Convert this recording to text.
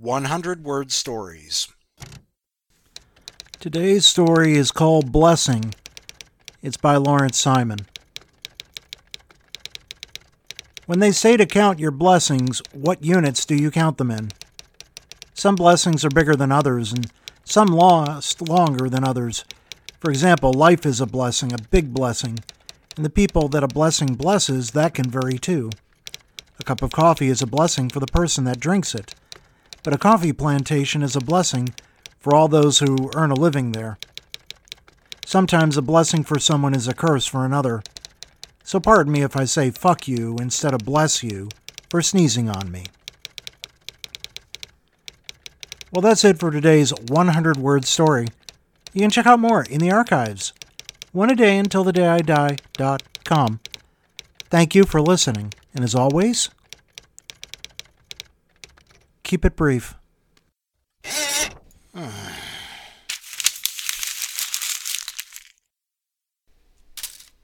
100-word stories. Today's story is called Blessing. It's by Lawrence Simon. When they say to count your blessings, what units do you count them in? Some blessings are bigger than others, and some last longer than others. For example, life is a blessing, a big blessing, and the people that a blessing blesses, that can vary too. A cup of coffee is a blessing for the person that drinks it, but a coffee plantation is a blessing for all those who earn a living there. Sometimes a blessing for someone is a curse for another. So pardon me if I say fuck you instead of bless you for sneezing on me. Well, that's it for today's 100-word story. You can check out more in the archives. oneadayuntilthedayidie.com. Thank you for listening, and as always, keep it brief.